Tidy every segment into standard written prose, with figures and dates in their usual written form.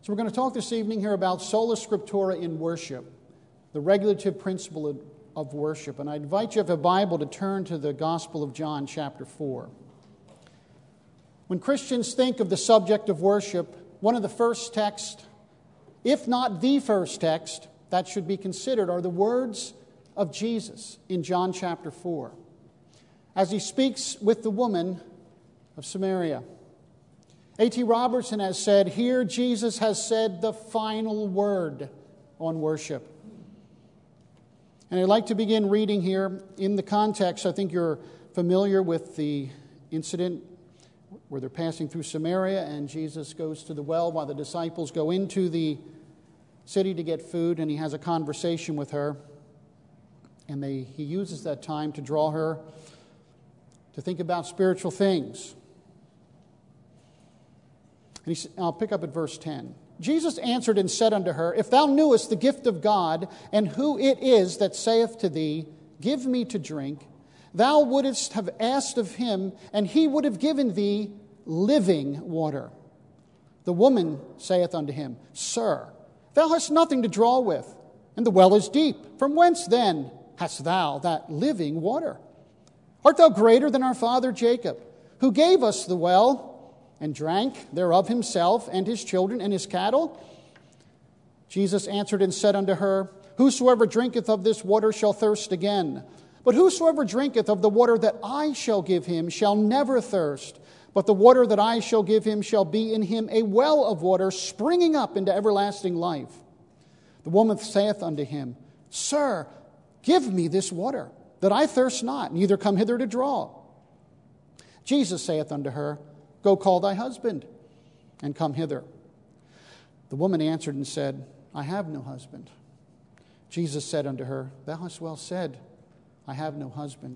So we're going to talk this evening here about sola scriptura in worship, the regulative principle of worship. And I invite you, if you have a Bible, to turn to the Gospel of John, chapter 4. When Christians think of the subject of worship, one of the first texts, if not the first text, that should be considered are the words of Jesus in John chapter 4, as he speaks with the woman of Samaria. A.T. Robertson has said, here Jesus has said the final word on worship. And I'd like to begin reading here in the context. I think you're familiar with the incident where they're passing through Samaria and Jesus goes to the well while the disciples go into the city to get food, and he has a conversation with her. And he uses that time to draw her to think about spiritual things. And I'll pick up at verse 10. Jesus answered and said unto her, if thou knewest the gift of God, and who it is that saith to thee, give me to drink, thou wouldest have asked of him, and he would have given thee living water. The woman saith unto him, Sir, thou hast nothing to draw with, and the well is deep. From whence then hast thou that living water? Art thou greater than our father Jacob, who gave us the well, and drank thereof himself, and his children, and his cattle? Jesus answered and said unto her, whosoever drinketh of this water shall thirst again. But whosoever drinketh of the water that I shall give him shall never thirst. But the water that I shall give him shall be in him a well of water springing up into everlasting life. The woman saith unto him, Sir, give me this water, that I thirst not, neither come hither to draw. Jesus saith unto her, Go call thy husband, and come hither. The woman answered and said, I have no husband. Jesus said unto her, Thou hast well said, I have no husband.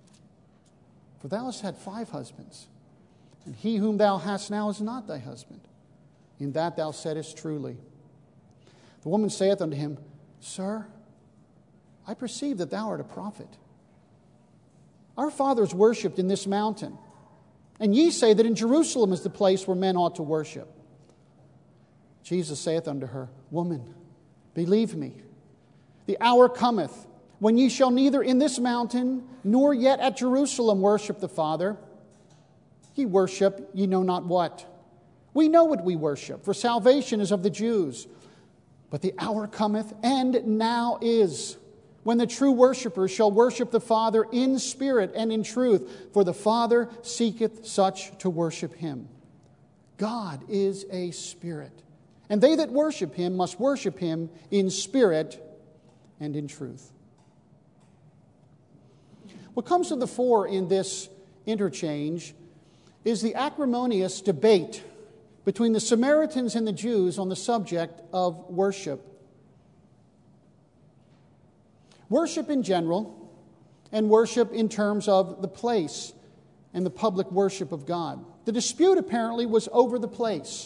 For thou hast had 5 husbands, and he whom thou hast now is not thy husband. In that thou saidest truly. The woman saith unto him, Sir, I perceive that thou art a prophet. Our fathers worshipped in this mountain, and ye say that in Jerusalem is the place where men ought to worship. Jesus saith unto her, Woman, believe me, the hour cometh when ye shall neither in this mountain nor yet at Jerusalem worship the Father. Ye worship ye know not what. We know what we worship, for salvation is of the Jews. But the hour cometh, and now is, when the true worshipers shall worship the Father in spirit and in truth, for the Father seeketh such to worship him. God is a spirit, and they that worship him must worship him in spirit and in truth. What comes to the fore in this interchange is the acrimonious debate between the Samaritans and the Jews on the subject of worship. Worship in general, and worship in terms of the place and the public worship of God. The dispute apparently was over the place.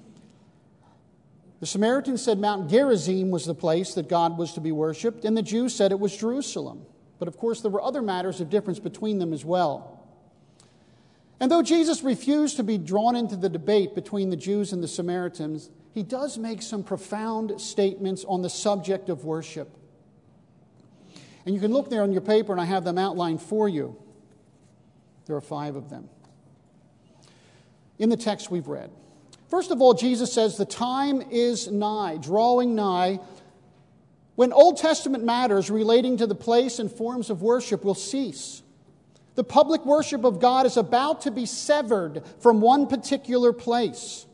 The Samaritans said Mount Gerizim was the place that God was to be worshipped, and the Jews said it was Jerusalem. But of course there were other matters of difference between them as well. And though Jesus refused to be drawn into the debate between the Jews and the Samaritans, he does make some profound statements on the subject of worship. And you can look there on your paper, and I have them outlined for you. There are 5 of them in the text we've read. First of all, Jesus says the time is nigh, drawing nigh, when Old Testament matters relating to the place and forms of worship will cease. The public worship of God is about to be severed from one particular place,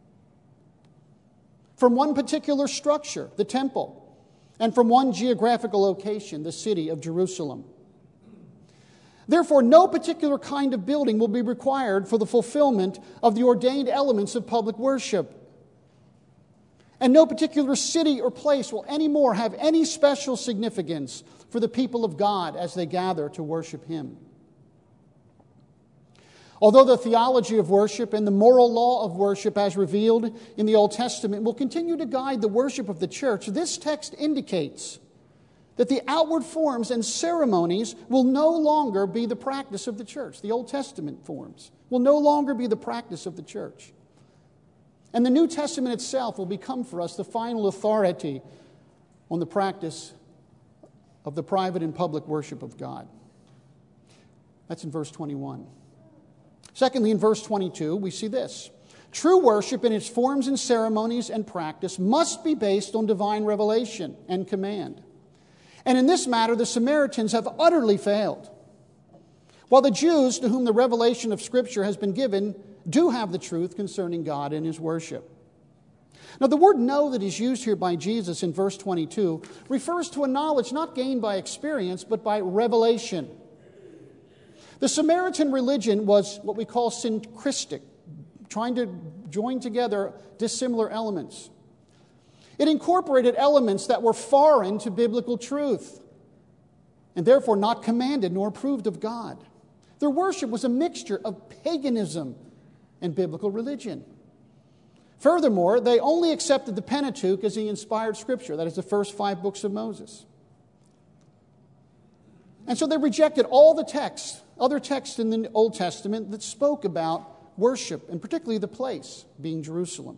from one particular structure, the temple, and from one geographical location, the city of Jerusalem. Therefore, no particular kind of building will be required for the fulfillment of the ordained elements of public worship. And no particular city or place will anymore have any special significance for the people of God as they gather to worship him. Although the theology of worship and the moral law of worship as revealed in the Old Testament will continue to guide the worship of the church, this text indicates that the outward forms and ceremonies will no longer be the practice of the church. The Old Testament forms will no longer be the practice of the church. And the New Testament itself will become for us the final authority on the practice of the private and public worship of God. That's in verse 21. Secondly, in verse 22, we see this. True worship in its forms and ceremonies and practice must be based on divine revelation and command. And in this matter, the Samaritans have utterly failed. While the Jews, to whom the revelation of Scripture has been given, do have the truth concerning God and His worship. Now, the word know that is used here by Jesus in verse 22 refers to a knowledge not gained by experience, but by revelation. The Samaritan religion was what we call syncretic, trying to join together dissimilar elements. It incorporated elements that were foreign to biblical truth and therefore not commanded nor approved of God. Their worship was a mixture of paganism and biblical religion. Furthermore, they only accepted the Pentateuch as the inspired Scripture, that is, the first 5 books of Moses. And so they rejected all the texts, other texts in the Old Testament that spoke about worship, and particularly the place, being Jerusalem.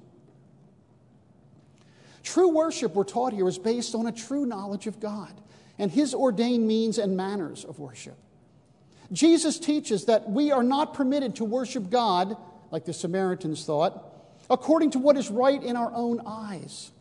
True worship, we're taught here, is based on a true knowledge of God and His ordained means and manners of worship. Jesus teaches that we are not permitted to worship God, like the Samaritans thought, according to what is right in our own eyes,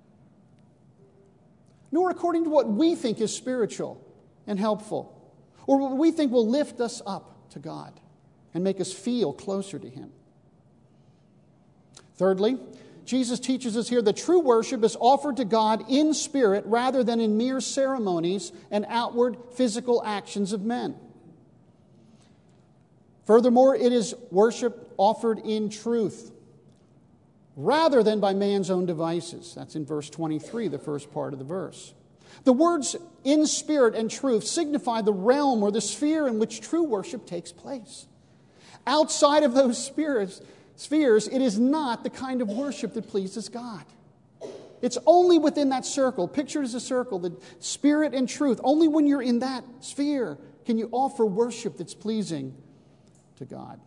nor according to what we think is spiritual and helpful, or what we think will lift us up to God and make us feel closer to Him. Thirdly, Jesus teaches us here that true worship is offered to God in spirit rather than in mere ceremonies and outward physical actions of men. Furthermore, it is worship offered in truth rather than by man's own devices. That's in verse 23, the first part of the verse. The words in spirit and truth signify the realm or the sphere in which true worship takes place. Outside of those spheres, it is not the kind of worship that pleases God. It's only within that circle, pictured as a circle, the spirit and truth. Only when you're in that sphere can you offer worship that's pleasing to God.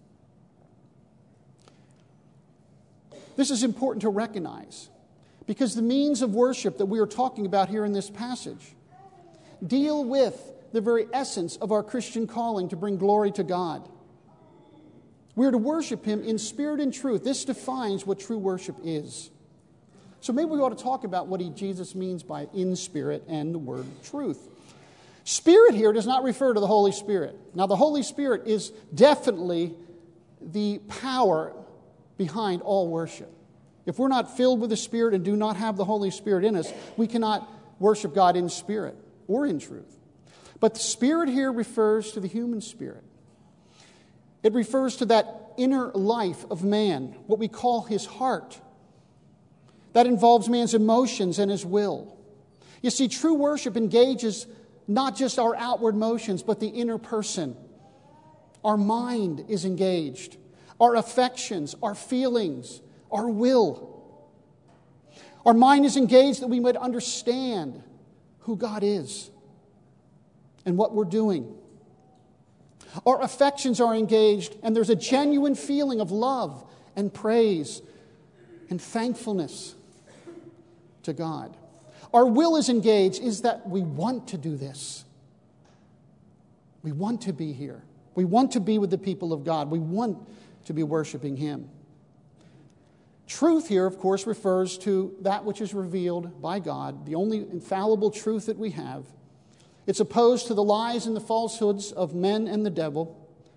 This is important to recognize because the means of worship that we are talking about here in this passage deal with the very essence of our Christian calling to bring glory to God. We are to worship Him in spirit and truth. This defines what true worship is. So maybe we ought to talk about what Jesus means by in spirit and the word truth. Spirit here does not refer to the Holy Spirit. Now, the Holy Spirit is definitely the power behind all worship. If we're not filled with the Spirit and do not have the Holy Spirit in us, we cannot worship God in spirit or in truth. But the Spirit here refers to the human spirit. It refers to that inner life of man, what we call his heart. That involves man's emotions and his will. You see, true worship engages not just our outward motions, but the inner person. Our mind is engaged. Our affections, our feelings, our will. Our mind is engaged that we might understand who God is and what we're doing. Our affections are engaged, and there's a genuine feeling of love and praise and thankfulness to God. Our will is engaged, is that we want to do this. We want to be here. We want to be with the people of God. We want to be worshiping Him. Truth here, of course, refers to that which is revealed by God, the only infallible truth that we have. It's opposed to the lies and the falsehoods of men and the devil.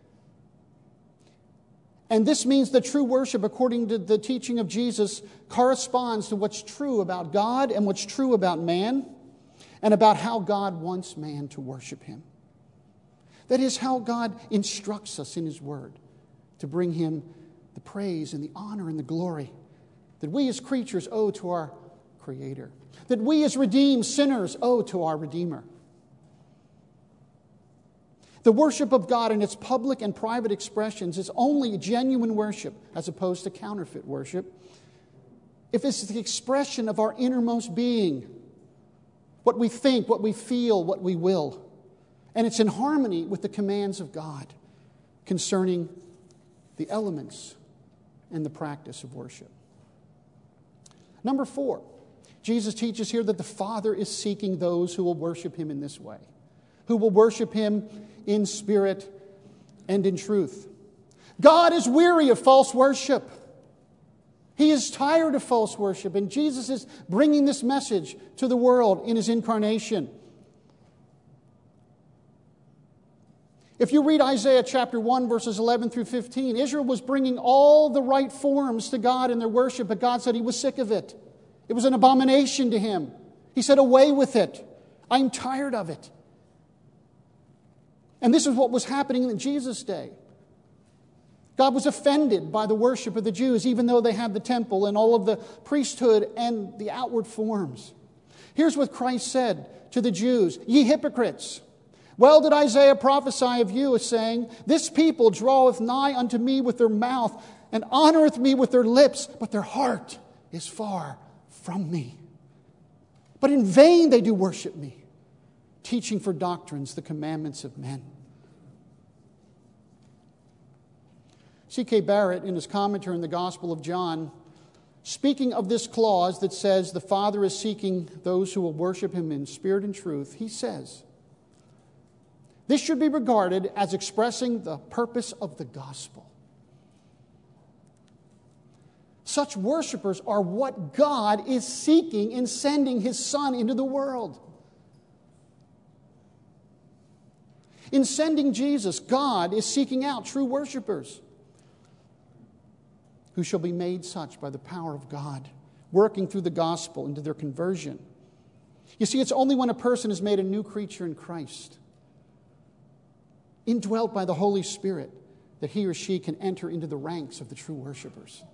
And this means that true worship, according to the teaching of Jesus, corresponds to what's true about God and what's true about man and about how God wants man to worship Him. That is how God instructs us in His Word to bring Him the praise and the honor and the glory that we as creatures owe to our Creator, that we as redeemed sinners owe to our Redeemer. The worship of God in its public and private expressions is only genuine worship as opposed to counterfeit worship if it's the expression of our innermost being, what we think, what we feel, what we will. And it's in harmony with the commands of God concerning the elements and the practice of worship. Number 4, Jesus teaches here that the Father is seeking those who will worship Him in this way, who will worship Him in spirit and in truth. God is weary of false worship. He is tired of false worship, and Jesus is bringing this message to the world in His incarnation. If you read Isaiah chapter 1, verses 11 through 15, Israel was bringing all the right forms to God in their worship, but God said He was sick of it. It was an abomination to Him. He said, "Away with it. I'm tired of it." And this is what was happening in Jesus' day. God was offended by the worship of the Jews, even though they had the temple and all of the priesthood and the outward forms. Here's what Christ said to the Jews: "Ye hypocrites, well did Isaiah prophesy of you, as saying, This people draweth nigh unto me with their mouth, and honoreth me with their lips, but their heart is far from me. But in vain they do worship me, teaching for doctrines the commandments of men." C.K. Barrett, in his commentary on the Gospel of John, speaking of this clause that says the Father is seeking those who will worship Him in spirit and truth, he says, "This should be regarded as expressing the purpose of the gospel. Such worshipers are what God is seeking in sending His Son into the world. In sending Jesus, God is seeking out true worshipers who shall be made such by the power of God, working through the gospel into their conversion. You see, it's only when a person is made a new creature in Christ, indwelt by the Holy Spirit, that he or she can enter into the ranks of the true worshipers.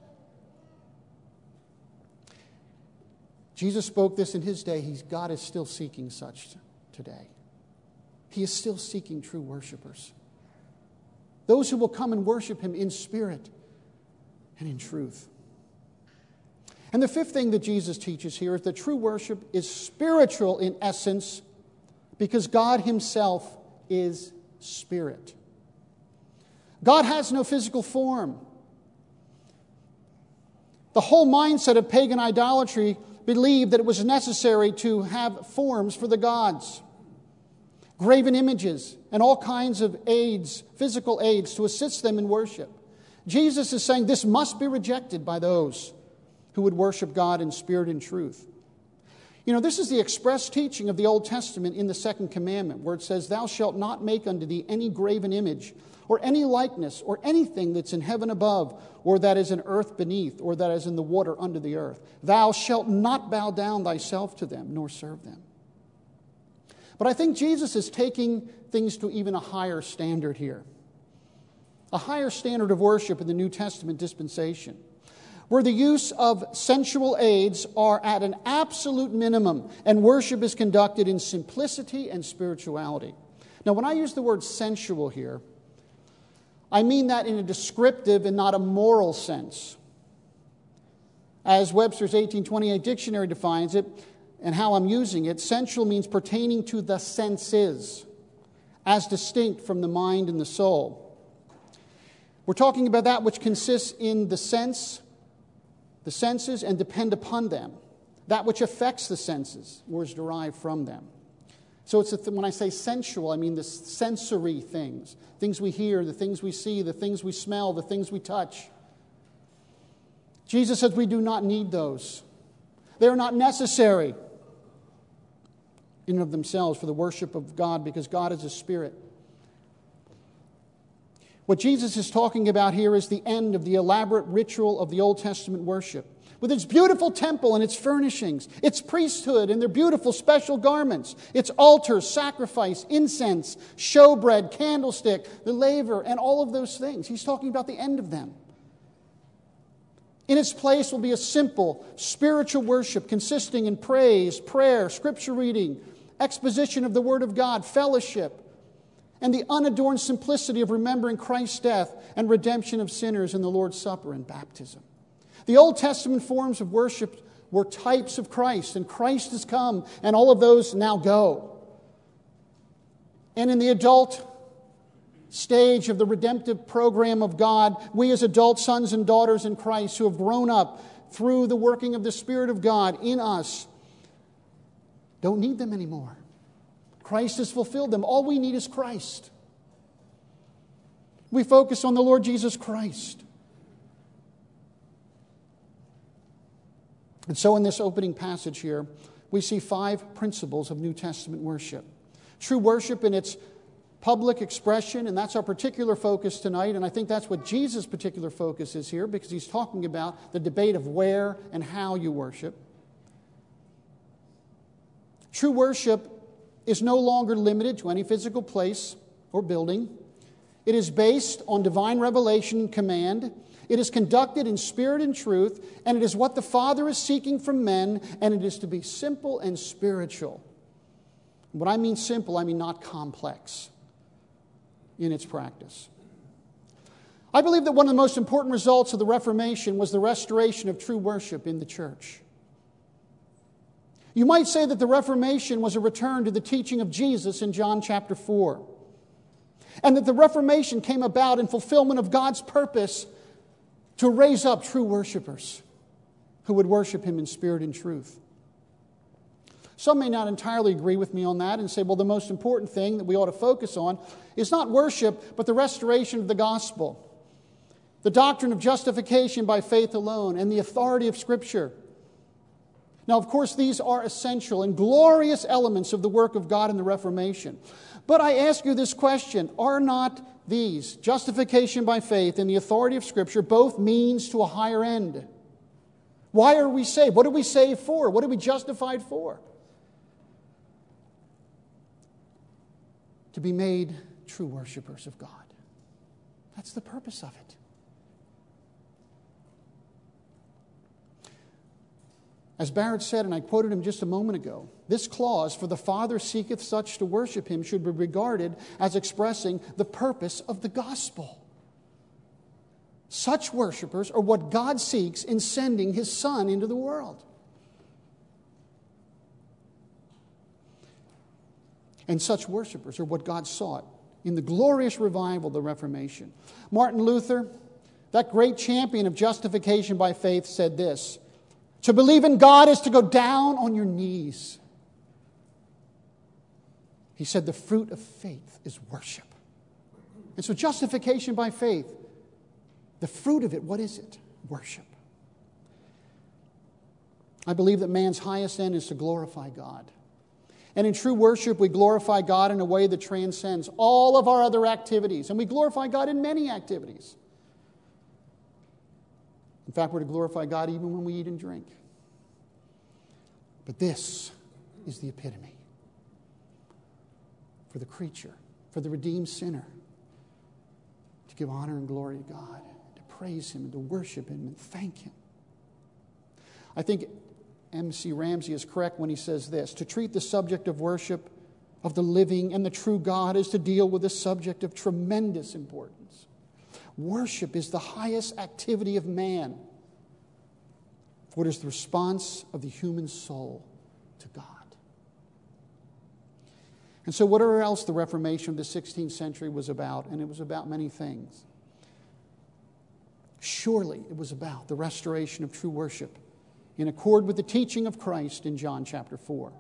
Jesus spoke this in His day. God is still seeking such today. He is still seeking true worshipers. Those who will come and worship Him in spirit and in truth. And the fifth thing that Jesus teaches here is that true worship is spiritual in essence because God Himself is spirit. God has no physical form. The whole mindset of pagan idolatry believed that it was necessary to have forms for the gods, graven images, and all kinds of aids, physical aids, to assist them in worship. Jesus is saying this must be rejected by those who would worship God in spirit and truth. You know, this is the express teaching of the Old Testament in the second commandment, where it says, "Thou shalt not make unto thee any graven image, or any likeness, or anything that's in heaven above, or that is in earth beneath, or that is in the water under the earth. Thou shalt not bow down thyself to them, nor serve them." But I think Jesus is taking things to even a higher standard here. A higher standard of worship in the New Testament dispensation, where the use of sensual aids are at an absolute minimum and worship is conducted in simplicity and spirituality. Now, when I use the word sensual here, I mean that in a descriptive and not a moral sense. As Webster's 1828 dictionary defines it, and how I'm using it, sensual means pertaining to the senses, as distinct from the mind and the soul. We're talking about that which consists in the senses, and depend upon them. That which affects the senses or is derived from them. So when I say sensual, I mean the sensory things. Things we hear, the things we see, the things we smell, the things we touch. Jesus says we do not need those. They are not necessary in and of themselves for the worship of God, because God is a spirit. What Jesus is talking about here is the end of the elaborate ritual of the Old Testament worship, with its beautiful temple and its furnishings, its priesthood and their beautiful special garments, its altars, sacrifice, incense, showbread, candlestick, the laver, and all of those things. He's talking about the end of them. In its place will be a simple spiritual worship consisting in praise, prayer, scripture reading, exposition of the Word of God, fellowship, and the unadorned simplicity of remembering Christ's death and redemption of sinners in the Lord's Supper and baptism. The Old Testament forms of worship were types of Christ, and Christ has come, and all of those now go. And in the adult stage of the redemptive program of God, we as adult sons and daughters in Christ who have grown up through the working of the Spirit of God in us, don't need them anymore. Christ has fulfilled them. All we need is Christ. We focus on the Lord Jesus Christ. And so in this opening passage here, we see 5 principles of New Testament worship. True worship in its public expression, and that's our particular focus tonight, and I think that's what Jesus' particular focus is here, because he's talking about the debate of where and how you worship. True worship is no longer limited to any physical place or building. It is based on divine revelation and command. It is conducted in spirit and truth, and it is what the Father is seeking from men, and it is to be simple and spiritual. When I mean simple, I mean not complex in its practice. I believe that one of the most important results of the Reformation was the restoration of true worship in the church. You might say that the Reformation was a return to the teaching of Jesus in John chapter 4, and that the Reformation came about in fulfillment of God's purpose to raise up true worshipers who would worship Him in spirit and truth. Some may not entirely agree with me on that and say, well, the most important thing that we ought to focus on is not worship, but the restoration of the gospel, the doctrine of justification by faith alone, and the authority of Scripture. Now, of course, these are essential and glorious elements of the work of God in the Reformation. But I ask you this question, are not these, justification by faith and the authority of Scripture, both means to a higher end? Why are we saved? What are we saved for? What are we justified for? To be made true worshipers of God. That's the purpose of it. As Barrett said, and I quoted him just a moment ago, this clause, "For the Father seeketh such to worship Him," should be regarded as expressing the purpose of the gospel. Such worshipers are what God seeks in sending His Son into the world. And such worshipers are what God sought in the glorious revival of the Reformation. Martin Luther, that great champion of justification by faith, said this: "To believe in God is to go down on your knees." He said the fruit of faith is worship. And so justification by faith, the fruit of it, what is it? Worship. I believe that man's highest end is to glorify God. And in true worship, we glorify God in a way that transcends all of our other activities. And we glorify God in many activities. In fact, we're to glorify God even when we eat and drink. But this is the epitome for the creature, for the redeemed sinner, to give honor and glory to God, to praise Him and to worship Him and thank Him. I think M.C. Ramsey is correct when he says this: to treat the subject of worship of the living and the true God is to deal with a subject of tremendous importance. Worship is the highest activity of man, for it is the response of the human soul to God. And so whatever else the Reformation of the 16th century was about, and it was about many things, surely it was about the restoration of true worship in accord with the teaching of Christ in John chapter 4.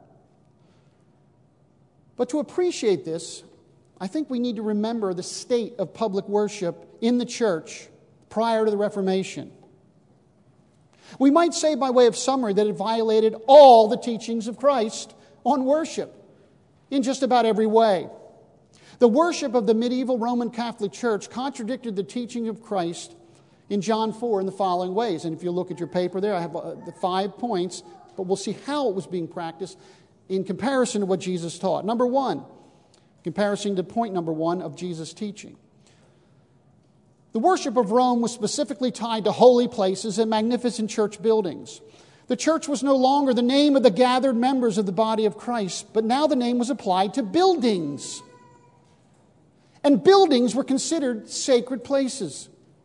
But to appreciate this, I think we need to remember the state of public worship in the church prior to the Reformation. We might say by way of summary that it violated all the teachings of Christ on worship in just about every way. The worship of the medieval Roman Catholic Church contradicted the teaching of Christ in John 4 in the following ways. And if you look at your paper there, I have the 5 points, but we'll see how it was being practiced in comparison to what Jesus taught. Number one, comparison to point number 1 of Jesus' teaching. The worship of Rome was specifically tied to holy places and magnificent church buildings. The church was no longer the name of the gathered members of the body of Christ, but now the name was applied to buildings. And buildings were considered sacred places.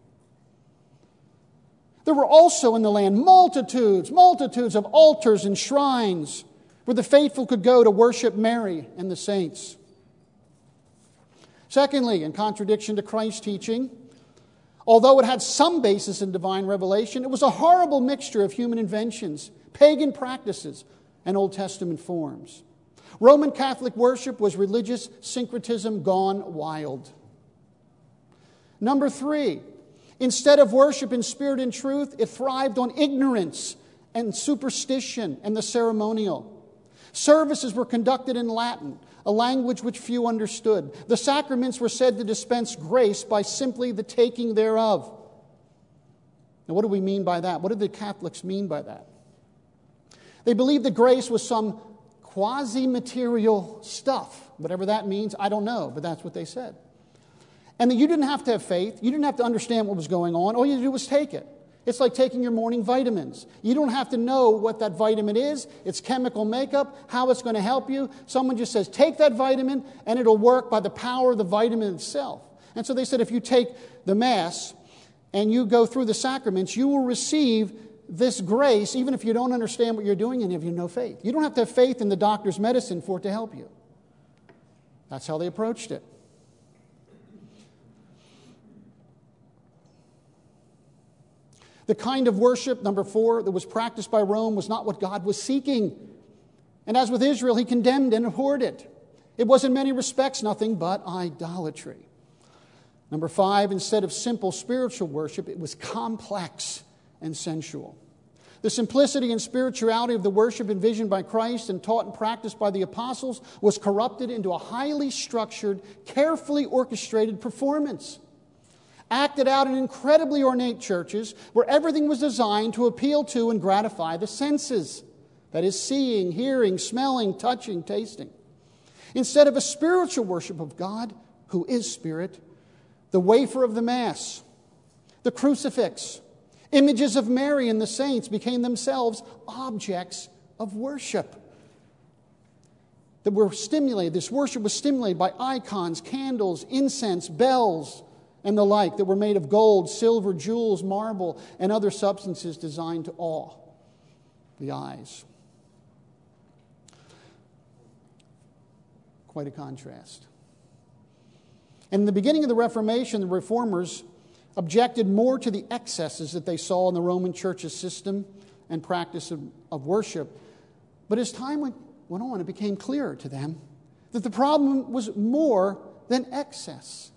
There were also in the land multitudes of altars and shrines where the faithful could go to worship Mary and the saints. Secondly, in contradiction to Christ's teaching, Although it had some basis in divine revelation, it was a horrible mixture of human inventions, pagan practices, and Old Testament forms. Roman Catholic worship was religious syncretism gone wild. Number 3, instead of worship in spirit and truth, it thrived on ignorance and superstition and the ceremonial. Services were conducted in Latin, a language which few understood. The sacraments were said to dispense grace by simply the taking thereof. Now, what do we mean by that? What did the Catholics mean by that? They believed that grace was some quasi-material stuff. Whatever that means, I don't know, but that's what they said. And that you didn't have to have faith. You didn't have to understand what was going on. All you had to do was take it. It's like taking your morning vitamins. You don't have to know what that vitamin is, its chemical makeup, how it's going to help you. Someone just says, take that vitamin, and it'll work by the power of the vitamin itself. And so they said, if you take the Mass and you go through the sacraments, you will receive this grace, even if you don't understand what you're doing and if you have no faith. You don't have to have faith in the doctor's medicine for it to help you. That's how they approached it. The kind of worship, number 4, that was practiced by Rome was not what God was seeking. And as with Israel, he condemned and abhorred it. It was in many respects nothing but idolatry. Number 5, instead of simple spiritual worship, it was complex and sensual. The simplicity and spirituality of the worship envisioned by Christ and taught and practiced by the apostles was corrupted into a highly structured, carefully orchestrated performance, acted out in incredibly ornate churches where everything was designed to appeal to and gratify the senses. That is, seeing, hearing, smelling, touching, tasting. Instead of a spiritual worship of God, who is Spirit, the wafer of the Mass, the crucifix, images of Mary and the saints became themselves objects of worship. That were stimulated, this worship was stimulated by icons, candles, incense, bells, and the like that were made of gold, silver, jewels, marble, and other substances designed to awe the eyes. Quite a contrast. And in the beginning of the Reformation, the Reformers objected more to the excesses that they saw in the Roman Church's system and practice of worship. But as time went on, it became clearer to them that the problem was more than excess.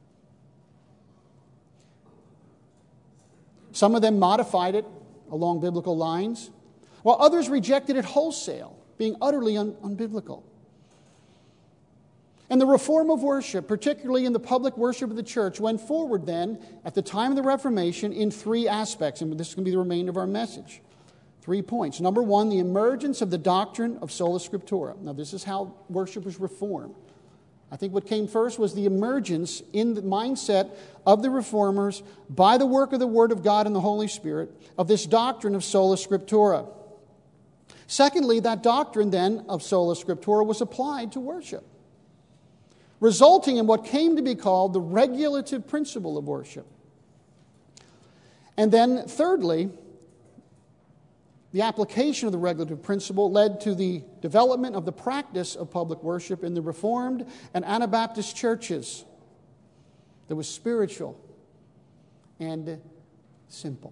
Some of them modified it along biblical lines, while others rejected it wholesale, being utterly unbiblical. And the reform of worship, particularly in the public worship of the church, went forward then, at the time of the Reformation, in 3 aspects. And this is going to be the remainder of our message. 3 points. Number 1, the emergence of the doctrine of sola scriptura. Now, this is how worship was reformed. I think what came first was the emergence in the mindset of the Reformers by the work of the Word of God and the Holy Spirit of this doctrine of sola scriptura. Secondly, that doctrine then of sola scriptura was applied to worship, resulting in what came to be called the regulative principle of worship. And then thirdly, the application of the regulative principle led to the development of the practice of public worship in the Reformed and Anabaptist churches that was spiritual and simple.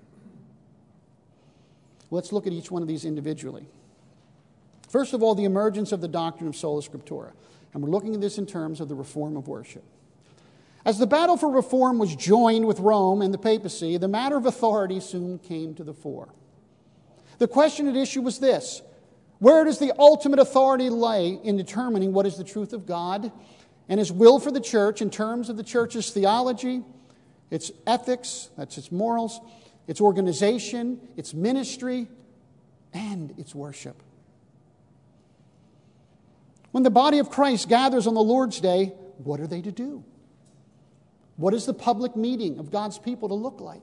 Let's look at each one of these individually. First of all, the emergence of the doctrine of sola scriptura. And we're looking at this in terms of the reform of worship. As the battle for reform was joined with Rome and the papacy, the matter of authority soon came to the fore. The question at issue was this: where does the ultimate authority lay in determining what is the truth of God and His will for the church in terms of the church's theology, its ethics, that's its morals, its organization, its ministry, and its worship? When the body of Christ gathers on the Lord's Day, what are they to do? What is the public meeting of God's people to look like?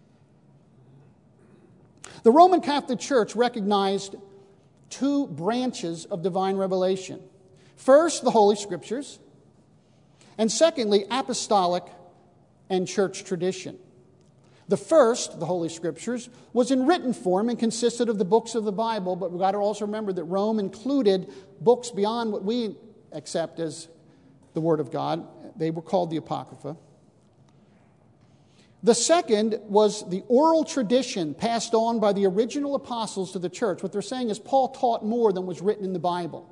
The Roman Catholic Church recognized 2 branches of divine revelation. First, the Holy Scriptures, and secondly, apostolic and church tradition. The first, the Holy Scriptures, was in written form and consisted of the books of the Bible, but we've got to also remember that Rome included books beyond what we accept as the Word of God. They were called the Apocrypha. The second was the oral tradition passed on by the original apostles to the church. What they're saying is Paul taught more than was written in the Bible.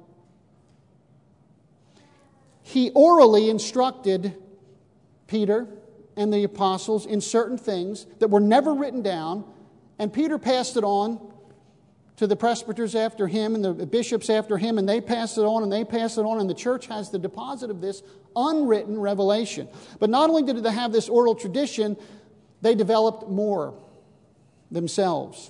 He orally instructed Peter and the apostles in certain things that were never written down, and Peter passed it on to the presbyters after him and the bishops after him, and they passed it on and they passed it on, and the church has the deposit of this unwritten revelation. But not only did they have this oral tradition, they developed more themselves.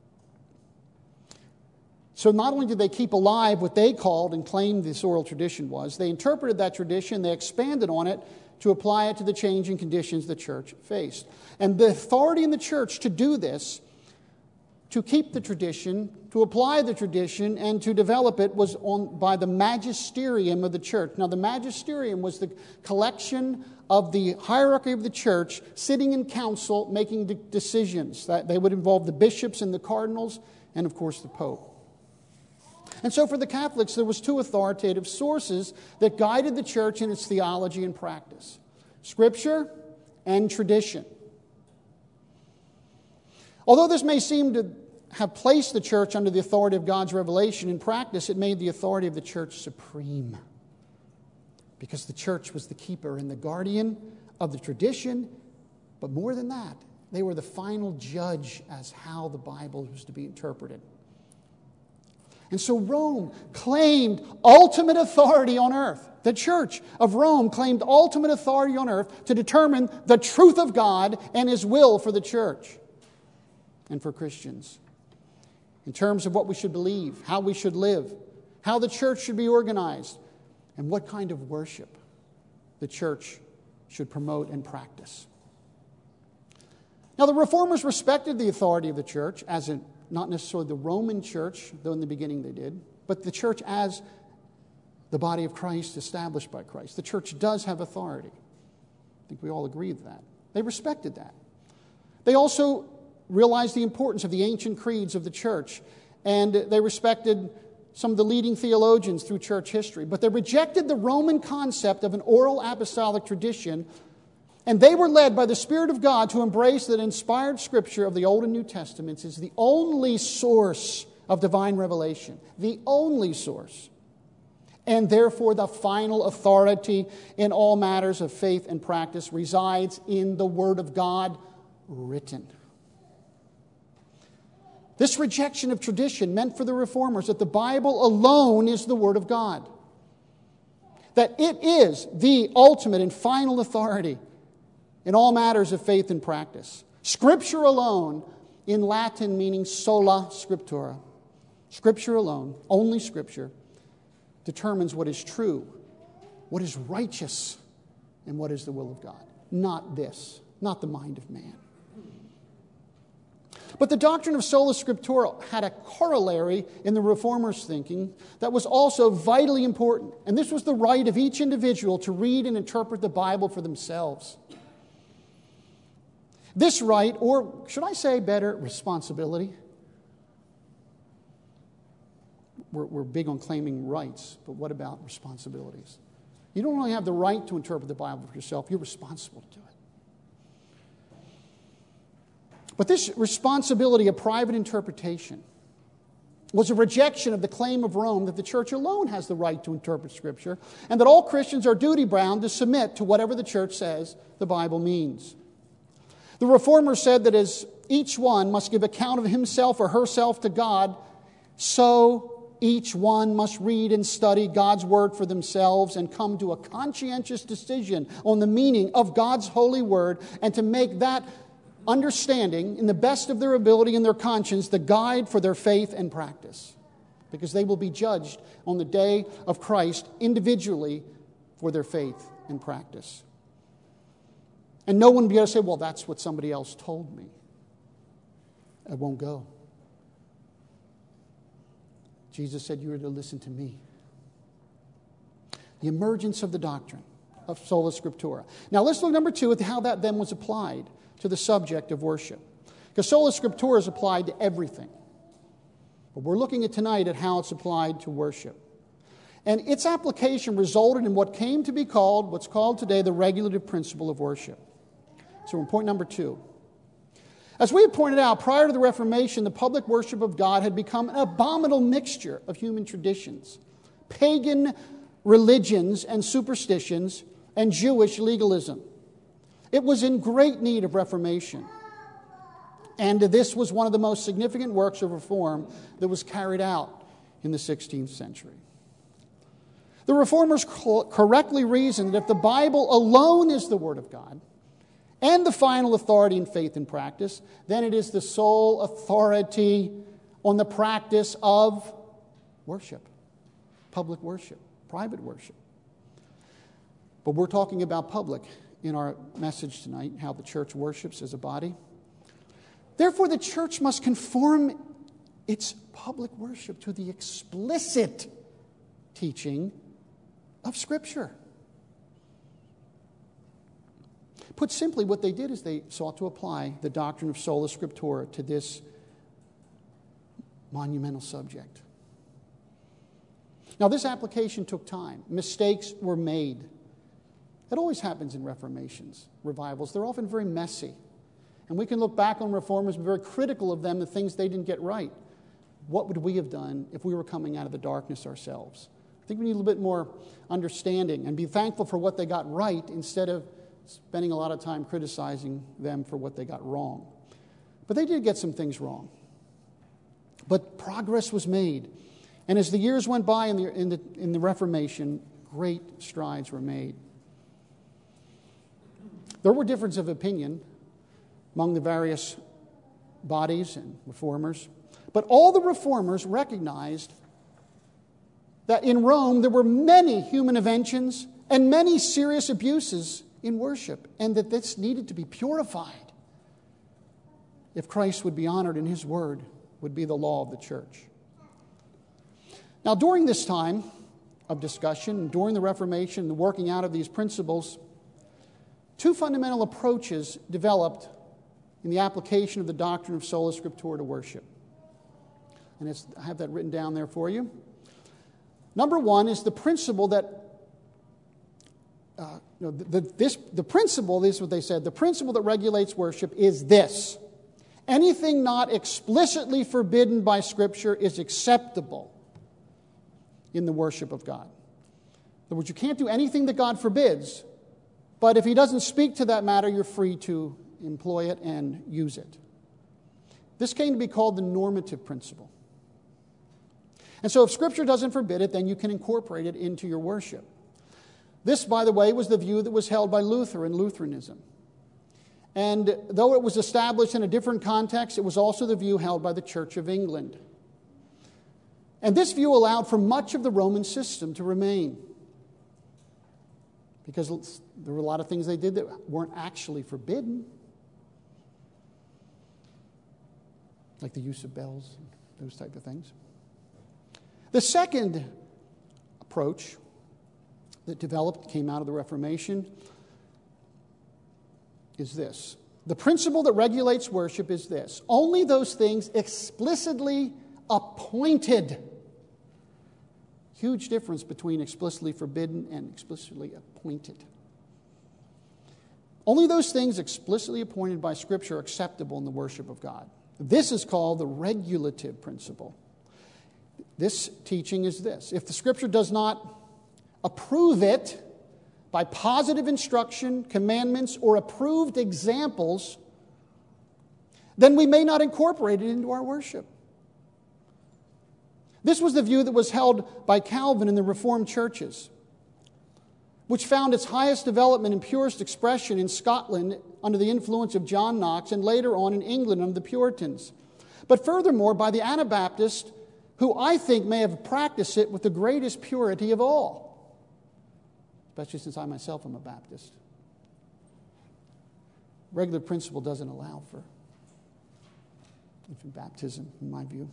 So not only did they keep alive what they called and claimed this oral tradition was, they interpreted that tradition, they expanded on it to apply it to the changing conditions the church faced. And the authority in the church to do this, to keep the tradition, to apply the tradition, and to develop it was by the magisterium of the church. Now, the magisterium was the collection of the hierarchy of the church sitting in council making decisions. They would involve the bishops and the cardinals and, of course, the pope. And so for the Catholics, there was two authoritative sources that guided the church in its theology and practice: Scripture and tradition. Although this may seem to have placed the church under the authority of God's revelation, in practice it made the authority of the church supreme, because the church was the keeper and the guardian of the tradition, but more than that, they were the final judge as how the Bible was to be interpreted. And so Rome claimed ultimate authority on earth. The Church of Rome claimed ultimate authority on earth to determine the truth of God and His will for the church and for Christians, in terms of what we should believe, how we should live, how the church should be organized, and what kind of worship the church should promote and practice. Now, the Reformers respected the authority of the church as not necessarily the Roman church, though in the beginning they did, but the church as the body of Christ established by Christ. The church does have authority. I think we all agree with that. They respected that. They also realized the importance of the ancient creeds of the church, and they respected some of the leading theologians through church history. But they rejected the Roman concept of an oral apostolic tradition, and they were led by the Spirit of God to embrace that inspired Scripture of the Old and New Testaments is the only source of divine revelation, the only source, and therefore the final authority in all matters of faith and practice resides in the Word of God written. This rejection of tradition meant for the Reformers that the Bible alone is the Word of God, that it is the ultimate and final authority in all matters of faith and practice. Scripture alone, in Latin meaning sola scriptura, Scripture alone, only Scripture, determines what is true, what is righteous, and what is the will of God. Not this, not the mind of man. But the doctrine of sola scriptura had a corollary in the Reformers' thinking that was also vitally important. And this was the right of each individual to read and interpret the Bible for themselves. This right, or should I say better, responsibility. We're big on claiming rights, but what about responsibilities? You don't only have the right to interpret the Bible for yourself, you're responsible to do it. But this responsibility of private interpretation was a rejection of the claim of Rome that the church alone has the right to interpret Scripture, and that all Christians are duty-bound to submit to whatever the church says the Bible means. The Reformers said that as each one must give account of himself or herself to God, so each one must read and study God's Word for themselves and come to a conscientious decision on the meaning of God's holy Word, and to make that understanding, in the best of their ability and their conscience, the guide for their faith and practice. Because they will be judged on the day of Christ individually for their faith and practice. And no one will be able to say, well, that's what somebody else told me. I won't go. Jesus said you are to listen to me. The emergence of the doctrine of sola scriptura. Now let's look, number 2, at how that then was applied to the subject of worship. Because sola scriptura is applied to everything. But we're looking at tonight at how it's applied to worship. And its application resulted in what came to be called, what's called today, the regulative principle of worship. So we're on point number 2. As we have pointed out, prior to the Reformation, the public worship of God had become an abominable mixture of human traditions, pagan religions and superstitions, and Jewish legalism. It was in great need of reformation. And this was one of the most significant works of reform that was carried out in the 16th century. The Reformers correctly reasoned that if the Bible alone is the Word of God and the final authority in faith and practice, then it is the sole authority on the practice of worship, public worship, private worship. But we're talking about public in our message tonight, how the church worships as a body. Therefore, the church must conform its public worship to the explicit teaching of Scripture. Put simply, what they did is they sought to apply the doctrine of sola scriptura to this monumental subject. Now, this application took time. Mistakes were made. It always happens in Reformations, revivals. They're often very messy. And we can look back on reformers and be very critical of them, the things they didn't get right. What would we have done if we were coming out of the darkness ourselves? I think we need a little bit more understanding and be thankful for what they got right instead of spending a lot of time criticizing them for what they got wrong. But they did get some things wrong. But progress was made. And as the years went by in the Reformation, great strides were made. There were differences of opinion among the various bodies and reformers, but all the reformers recognized that in Rome there were many human inventions and many serious abuses in worship, and that this needed to be purified if Christ would be honored and His word would be the law of the church. Now, during this time of discussion, during the Reformation, the working out of these principles, two fundamental approaches developed in the application of the doctrine of sola scriptura to worship. And I have that written down there for you. Number one is the principle that, the principle, this is what they said, the principle that regulates worship is this: anything not explicitly forbidden by Scripture is acceptable in the worship of God. In other words, you can't do anything that God forbids, but if He doesn't speak to that matter, you're free to employ it and use it. This came to be called the normative principle. And so if Scripture doesn't forbid it, then you can incorporate it into your worship. This, by the way, was the view that was held by Luther in Lutheranism. And though it was established in a different context, it was also the view held by the Church of England. And this view allowed for much of the Roman system to remain, because there were a lot of things they did that weren't actually forbidden, like the use of bells and those type of things. The second approach that developed, came out of the Reformation, is this. The principle that regulates worship is this: only those things explicitly appointed. Huge difference between explicitly forbidden and explicitly appointed. Only those things explicitly appointed by Scripture are acceptable in the worship of God. This is called the regulative principle. This teaching is this: if the Scripture does not approve it by positive instruction, commandments, or approved examples, then we may not incorporate it into our worship. This was the view that was held by Calvin in the Reformed churches, which found its highest development and purest expression in Scotland under the influence of John Knox, and later on in England under the Puritans. But furthermore, by the Anabaptists, who I think may have practiced it with the greatest purity of all, especially since I myself am a Baptist. Regular principle doesn't allow for infant baptism, in my view.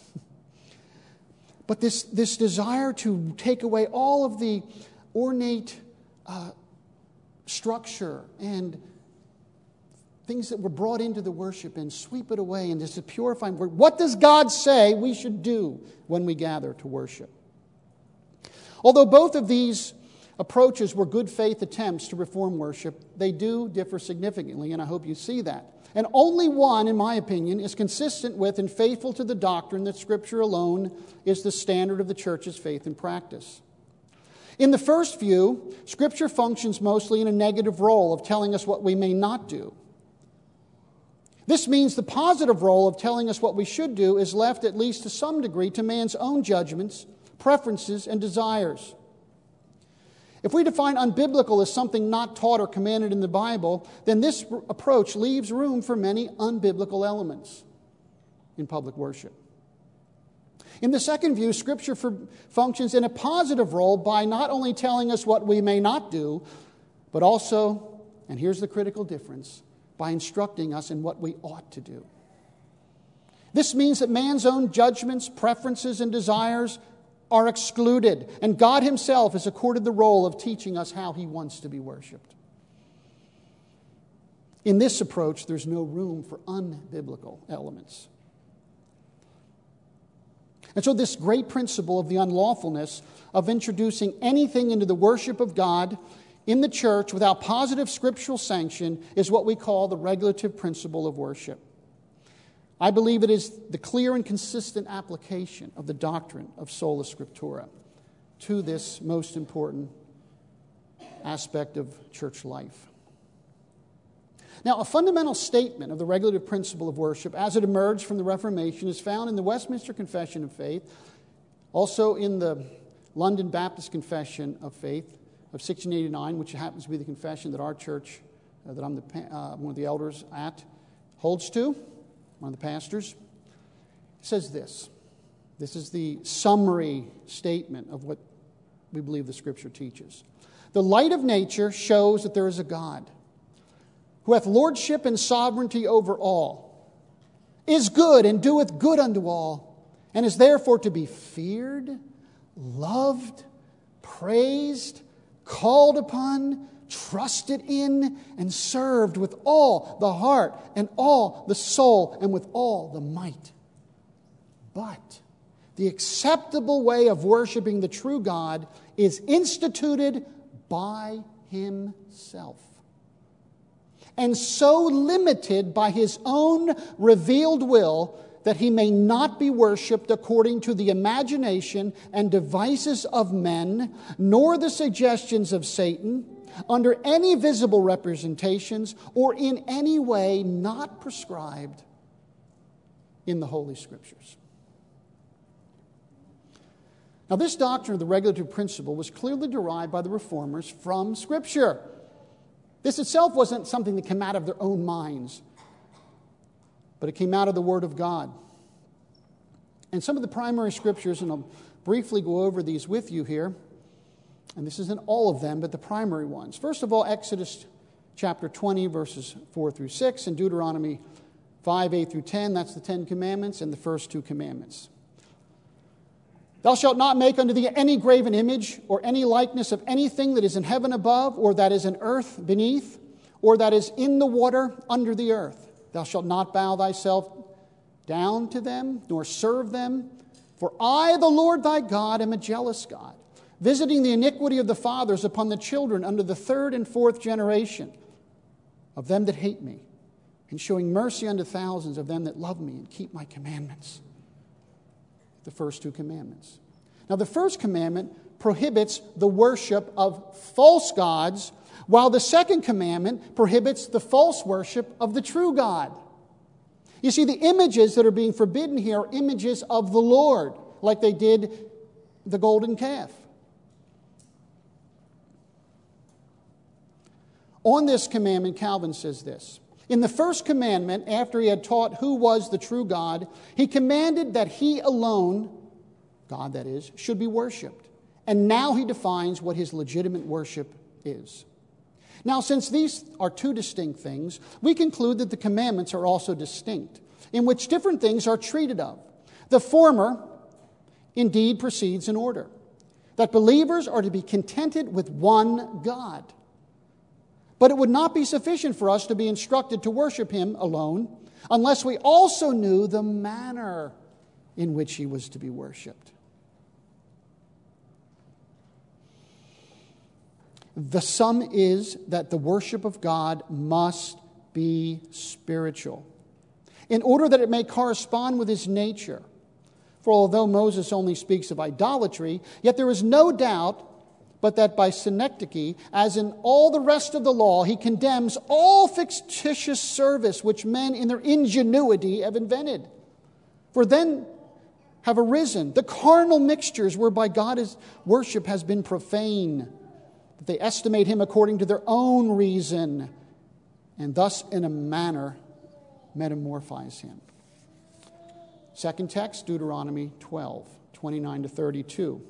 But this desire to take away all of the ornate structure and things that were brought into the worship and sweep it away and just to purify. What does God say we should do when we gather to worship? Although both of these approaches were good faith attempts to reform worship, they do differ significantly, and I hope you see that. And only one, in my opinion, is consistent with and faithful to the doctrine that Scripture alone is the standard of the church's faith and practice. In the first view, Scripture functions mostly in a negative role of telling us what we may not do. This means the positive role of telling us what we should do is left, at least to some degree, to man's own judgments, preferences, and desires. If we define unbiblical as something not taught or commanded in the Bible, then this approach leaves room for many unbiblical elements in public worship. In the second view, Scripture functions in a positive role by not only telling us what we may not do, but also, and here's the critical difference, by instructing us in what we ought to do. This means that man's own judgments, preferences, and desires are excluded, and God Himself is accorded the role of teaching us how He wants to be worshipped. In this approach, there's no room for unbiblical elements. And so this great principle of the unlawfulness of introducing anything into the worship of God in the church without positive scriptural sanction is what we call the regulative principle of worship. I believe it is the clear and consistent application of the doctrine of sola scriptura to this most important aspect of church life. Now, a fundamental statement of the regulative principle of worship as it emerged from the Reformation is found in the Westminster Confession of Faith, also in the London Baptist Confession of Faith of 1689, which happens to be the confession that our church, that I'm one of the elders at, holds to. One of the pastors, says this. This is the summary statement of what we believe the Scripture teaches. The light of nature shows that there is a God who hath lordship and sovereignty over all, is good and doeth good unto all, and is therefore to be feared, loved, praised, called upon, trusted in, and served with all the heart and all the soul and with all the might. But the acceptable way of worshiping the true God is instituted by Himself, and so limited by His own revealed will that He may not be worshipped according to the imagination and devices of men, nor the suggestions of Satan, under any visible representations, or in any way not prescribed in the Holy Scriptures. Now, this doctrine of the regulative principle was clearly derived by the Reformers from Scripture. This itself wasn't something that came out of their own minds, but it came out of the Word of God. And some of the primary Scriptures, and I'll briefly go over these with you here, and this isn't all of them, but the primary ones. First of all, Exodus chapter 20, verses 4 through 6, and Deuteronomy 5, 8 through 10. That's the Ten Commandments and the first two commandments. Thou shalt not make unto thee any graven image or any likeness of anything that is in heaven above, or that is in earth beneath, or that is in the water under the earth. Thou shalt not bow thyself down to them, nor serve them. For I, the Lord thy God, am a jealous God, visiting the iniquity of the fathers upon the children unto the third and fourth generation of them that hate me, and showing mercy unto thousands of them that love me and keep my commandments. The first two commandments. Now, the first commandment prohibits the worship of false gods, while the second commandment prohibits the false worship of the true God. You see, the images that are being forbidden here are images of the Lord, like they did the golden calf. On this commandment, Calvin says this. In the first commandment, after he had taught who was the true God, he commanded that He alone, God that is, should be worshipped. And now he defines what His legitimate worship is. Now, since these are two distinct things, we conclude that the commandments are also distinct, in which different things are treated of. The former, indeed, proceeds in order, that believers are to be contented with one God. But it would not be sufficient for us to be instructed to worship Him alone unless we also knew the manner in which He was to be worshipped. The sum is that the worship of God must be spiritual, in order that it may correspond with his nature. For although Moses only speaks of idolatry, yet there is no doubt but that by synecdoche, as in all the rest of the law, he condemns all fictitious service which men in their ingenuity have invented. For then have arisen the carnal mixtures whereby God's worship has been profane, that they estimate him according to their own reason, and thus in a manner metamorphose him. Second text, Deuteronomy 12, 29 to 32.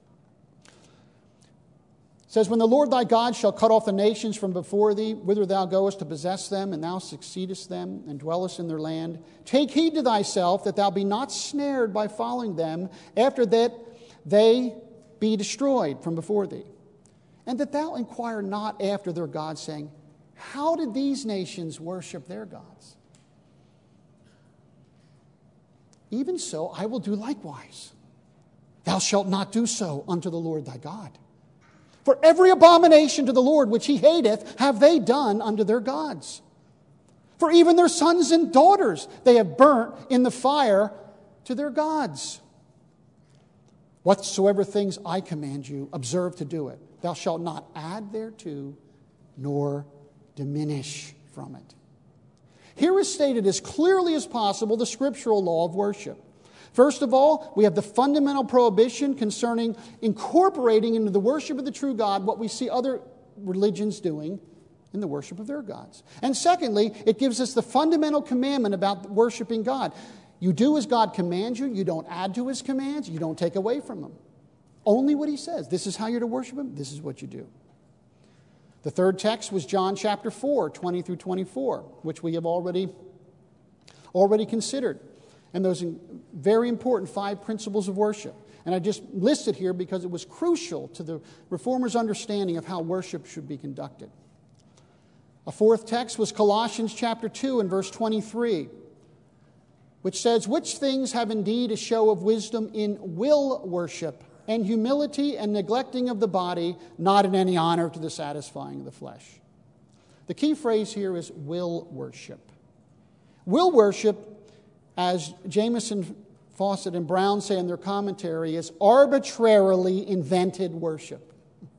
It says, when the Lord thy God shall cut off the nations from before thee, whither thou goest to possess them, and thou succeedest them, and dwellest in their land, take heed to thyself that thou be not snared by following them, after that they be destroyed from before thee. And that thou inquire not after their gods, saying, how did these nations worship their gods? Even so, I will do likewise. Thou shalt not do so unto the Lord thy God. For every abomination to the Lord which he hateth have they done unto their gods. For even their sons and daughters they have burnt in the fire to their gods. Whatsoever things I command you, observe to do it. Thou shalt not add thereto, nor diminish from it. Here is stated as clearly as possible the scriptural law of worship. First of all, we have the fundamental prohibition concerning incorporating into the worship of the true God what we see other religions doing in the worship of their gods. And secondly, it gives us the fundamental commandment about worshiping God. You do as God commands you. You don't add to his commands. You don't take away from him. Only what he says. This is how you're to worship him. This is what you do. The third text was John chapter 4, 20 through 24, which we have already considered. And those very important 5 principles of worship. And I just listed here because it was crucial to the Reformers' understanding of how worship should be conducted. A fourth text was Colossians chapter 2 and verse 23, which says, which things have indeed a show of wisdom in will worship, and humility and neglecting of the body, not in any honor to the satisfying of the flesh. The key phrase here is will worship. Will worship, as Jamieson, Fawcett, and Brown say in their commentary, is arbitrarily invented worship,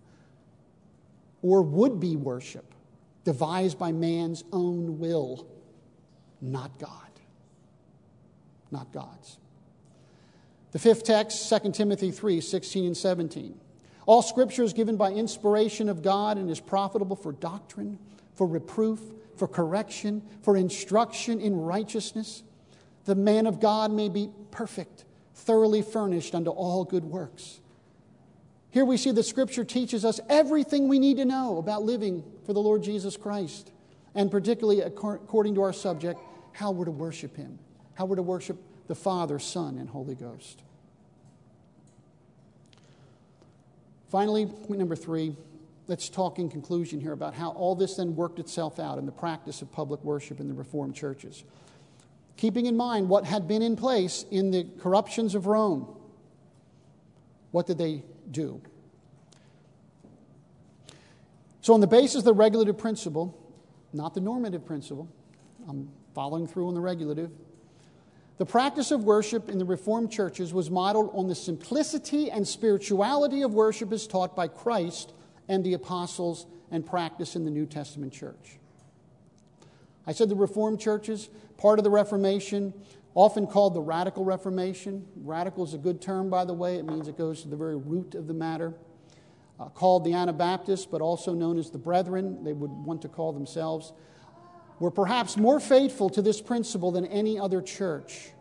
or would-be worship, devised by man's own will, not God, not God's. The fifth text, 2 Timothy 3, 16 and 17. All Scripture is given by inspiration of God and is profitable for doctrine, for reproof, for correction, for instruction in righteousness. The man of God may be perfect, thoroughly furnished unto all good works. Here we see that Scripture teaches us everything we need to know about living for the Lord Jesus Christ, and particularly according to our subject, how we're to worship him, how we're to worship the Father, Son, and Holy Ghost. Finally, point number 3, let's talk in conclusion here about how all this then worked itself out in the practice of public worship in the Reformed churches. Keeping in mind what had been in place in the corruptions of Rome, what did they do? So on the basis of the regulative principle, not the normative principle, I'm following through on the regulative, the practice of worship in the Reformed churches was modeled on the simplicity and spirituality of worship as taught by Christ and the apostles and practiced in the New Testament church. I said the Reformed churches, part of the Reformation, often called the Radical Reformation. Radical is a good term, by the way. It means it goes to the very root of the matter. Called the Anabaptists, but also known as the Brethren, they would want to call themselves, were perhaps more faithful to this principle than any other church.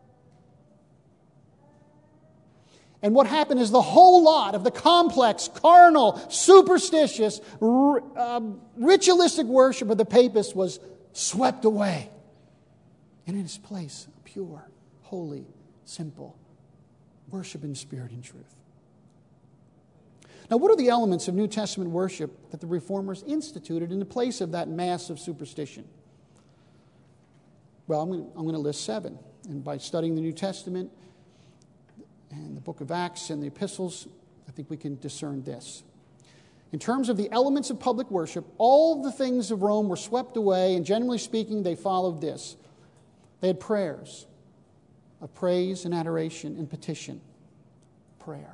And what happened is the whole lot of the complex, carnal, superstitious, ritualistic worship of the papists was swept away. And in its place, pure, holy, simple worship in spirit and truth. Now, what are the elements of New Testament worship that the Reformers instituted in the place of that mass of superstition? Well, I'm going to list 7. And by studying the New Testament and the book of Acts and the epistles, I think we can discern this. In terms of the elements of public worship, all the things of Rome were swept away, and generally speaking, they followed this. They had prayers of praise and adoration and petition. Prayer.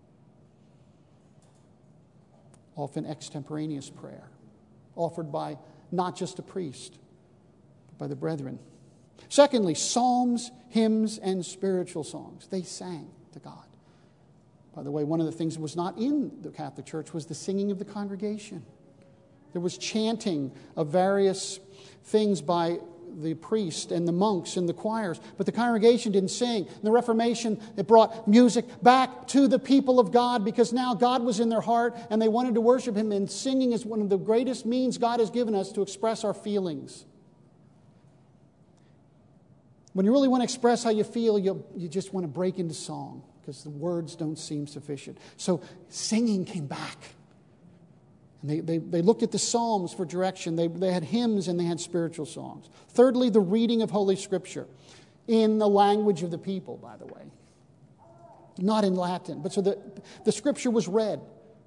Often extemporaneous prayer, offered by not just a priest, but by the brethren. Secondly, psalms, hymns, and spiritual songs. They sang to God. By the way, one of the things that was not in the Catholic Church was the singing of the congregation. There was chanting of various things by the priest and the monks and the choirs, but the congregation didn't sing. In the Reformation, it brought music back to the people of God because now God was in their heart and they wanted to worship Him, and singing is one of the greatest means God has given us to express our feelings. When you really want to express how you feel, you just want to break into song because the words don't seem sufficient. So singing came back. And they looked at the Psalms for direction. They had hymns and they had spiritual songs. Thirdly, the reading of Holy Scripture in the language of the people, by the way. Not in Latin, but so the Scripture was read.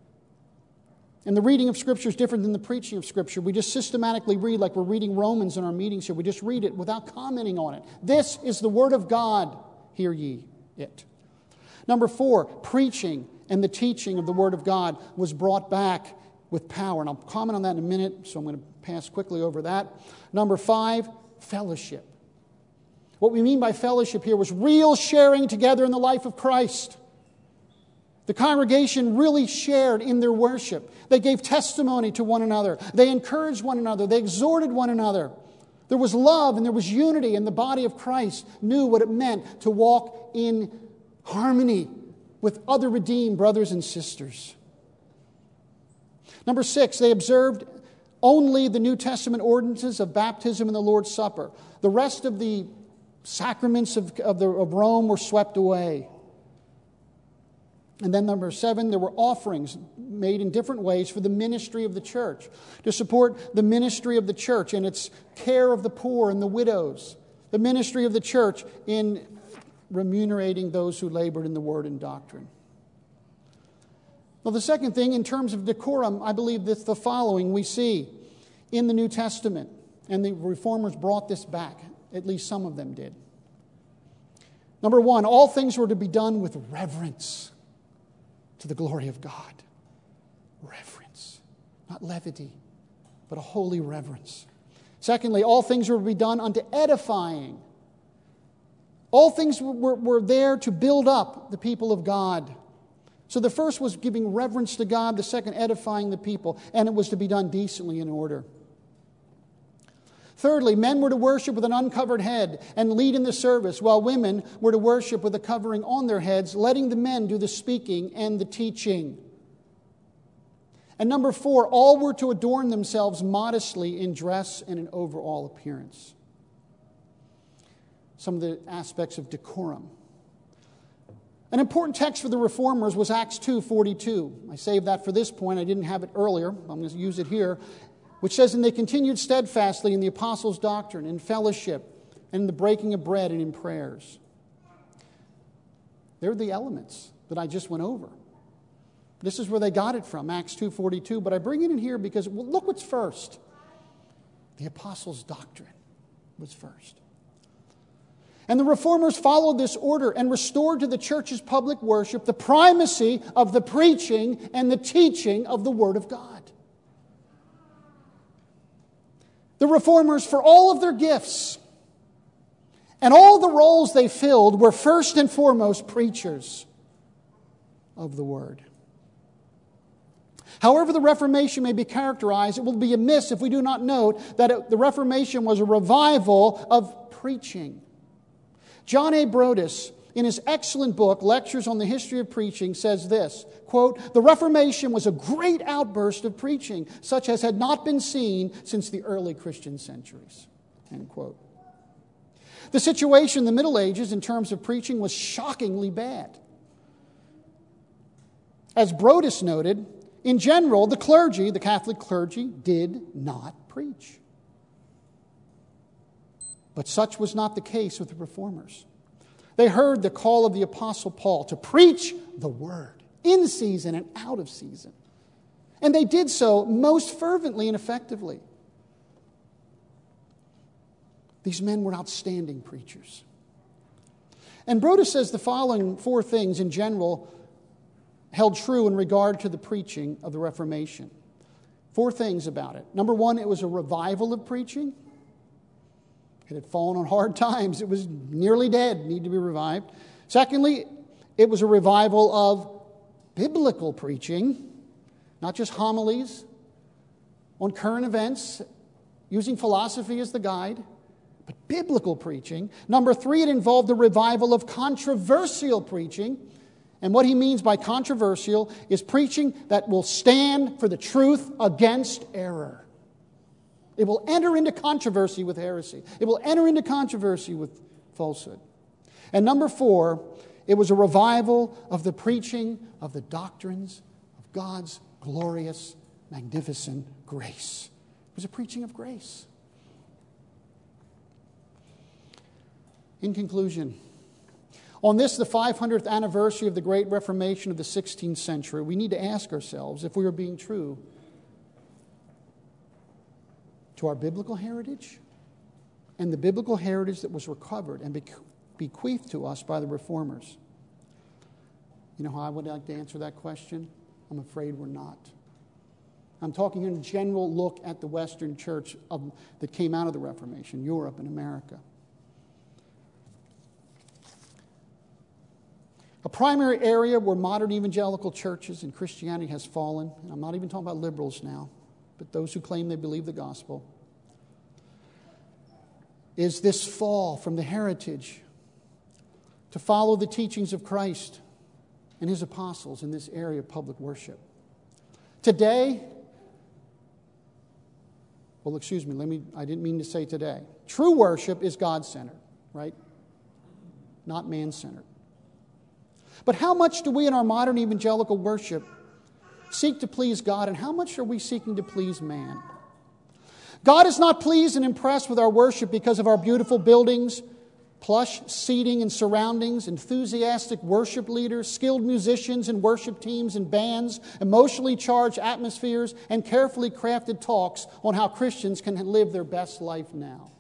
And the reading of Scripture is different than the preaching of Scripture. We just systematically read like we're reading Romans in our meetings here. We just read it without commenting on it. This is the Word of God. Hear ye it. Number 4, preaching and the teaching of the Word of God was brought back with power. And I'll comment on that in a minute, so I'm going to pass quickly over that. Number 5, fellowship. What we mean by fellowship here was real sharing together in the life of Christ. The congregation really shared in their worship. They gave testimony to one another. They encouraged one another. They exhorted one another. There was love and there was unity, and the body of Christ knew what it meant to walk in harmony with other redeemed brothers and sisters. Number 6, they observed only the New Testament ordinances of baptism and the Lord's Supper. The rest of the sacraments of Rome were swept away. And then number 7, there were offerings made in different ways for the ministry of the church, to support the ministry of the church and its care of the poor and the widows, the ministry of the church in remunerating those who labored in the word and doctrine. Well, the second thing, in terms of decorum, I believe that the following we see in the New Testament, and the Reformers brought this back, at least some of them did. Number 1, all things were to be done with reverence to the glory of God. Reverence. Not levity, but a holy reverence. Secondly, all things were to be done unto edifying. All things were there to build up the people of God. So the first was giving reverence to God, the second edifying the people, and it was to be done decently in order. Thirdly, men were to worship with an uncovered head and lead in the service, while women were to worship with a covering on their heads, letting the men do the speaking and the teaching. And number 4, all were to adorn themselves modestly in dress and in overall appearance. Some of the aspects of decorum. An important text for the Reformers was Acts 2:42. I saved that for this point. I didn't have it earlier. I'm going to use it here. Which says, and they continued steadfastly in the apostles' doctrine, in fellowship, and in the breaking of bread, and in prayers. They're the elements that I just went over. This is where they got it from, Acts 2:42. But I bring it in here because, well, look what's first. The apostles' doctrine was first. And the Reformers followed this order and restored to the church's public worship the primacy of the preaching and the teaching of the Word of God. The Reformers, for all of their gifts and all the roles they filled, were first and foremost preachers of the Word. However the Reformation may be characterized, it will be amiss if we do not note that the Reformation was a revival of preaching. John A. Brodus, in his excellent book, Lectures on the History of Preaching, says this, quote, the Reformation was a great outburst of preaching, such as had not been seen since the early Christian centuries, end quote. The situation in the Middle Ages in terms of preaching was shockingly bad. As Brodus noted, in general, the clergy, the Catholic clergy, did not preach. But such was not the case with the Reformers. They heard the call of the Apostle Paul to preach the Word in season and out of season. And they did so most fervently and effectively. These men were outstanding preachers. And Broadus says the following four things in general held true in regard to the preaching of the Reformation. Four things about it. Number one, it was a revival of preaching. It had fallen on hard times. It was nearly dead, needed to be revived. Secondly, it was a revival of biblical preaching, not just homilies on current events, using philosophy as the guide, but biblical preaching. Number three, it involved a revival of controversial preaching. And what he means by controversial is preaching that will stand for the truth against error. It will enter into controversy with heresy. It will enter into controversy with falsehood. And number four, it was a revival of the preaching of the doctrines of God's glorious, magnificent grace. It was a preaching of grace. In conclusion, on this, the 500th anniversary of the Great Reformation of the 16th century, we need to ask ourselves if we are being true to our biblical heritage and the biblical heritage that was recovered and bequeathed to us by the Reformers. You know how I would like to answer that question? I'm afraid we're not. I'm talking in a general look at the Western church that came out of the Reformation, Europe and America. A primary area where modern evangelical churches and Christianity has fallen, and I'm not even talking about liberals now, but those who claim they believe the gospel, is this fall from the heritage to follow the teachings of Christ and His apostles in this area of public worship. Today, I didn't mean to say today. True worship is God-centered, right? Not man-centered. But how much do we in our modern evangelical worship seek to please God, and how much are we seeking to please man? God is not pleased and impressed with our worship because of our beautiful buildings, plush seating and surroundings, enthusiastic worship leaders, skilled musicians and worship teams and bands, emotionally charged atmospheres, and carefully crafted talks on how Christians can live their best life now.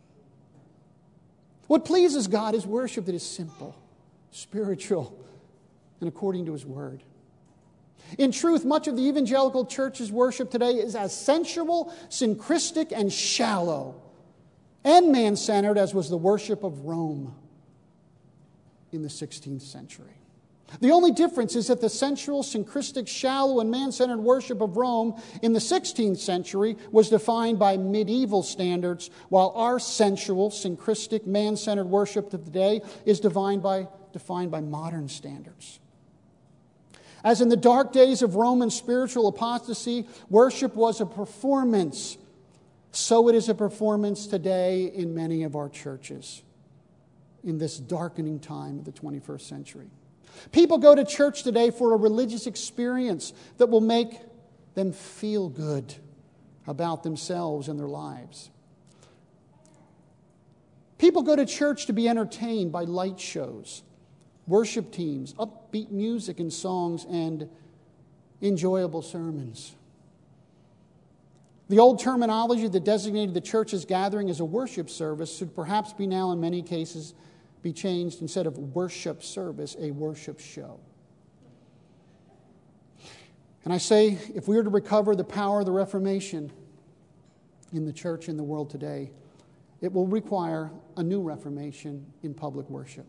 What pleases God is worship that is simple, spiritual, and according to His Word. In truth, much of the evangelical church's worship today is as sensual, syncretic, and shallow, and man-centered as was the worship of Rome in the 16th century. The only difference is that the sensual, syncretic, shallow, and man-centered worship of Rome in the 16th century was defined by medieval standards, while our sensual, syncretic, man-centered worship of today is defined by modern standards. As in the dark days of Roman spiritual apostasy, worship was a performance. So it is a performance today in many of our churches in this darkening time of the 21st century. People go to church today for a religious experience that will make them feel good about themselves and their lives. People go to church to be entertained by light shows, worship teams, upbeat music and songs, and enjoyable sermons. The old terminology that designated the church's gathering as a worship service should perhaps be now, in many cases, be changed instead of worship service, a worship show. And I say, if we are to recover the power of the Reformation in the church in the world today, it will require a new reformation in public worship.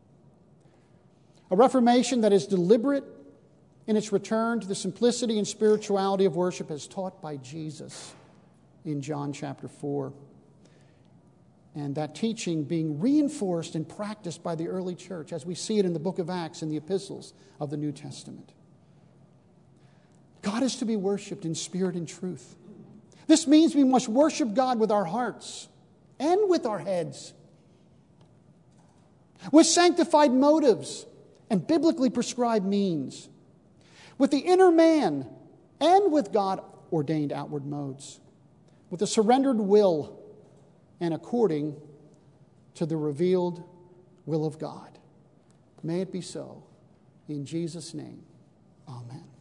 A reformation that is deliberate in its return to the simplicity and spirituality of worship as taught by Jesus in John chapter 4. And that teaching being reinforced and practiced by the early church as we see it in the book of Acts and the epistles of the New Testament. God is to be worshiped in spirit and truth. This means we must worship God with our hearts and with our heads, with sanctified motives and biblically prescribed means, with the inner man and with God-ordained outward modes, with a surrendered will and according to the revealed will of God. May it be so. In Jesus' name, amen.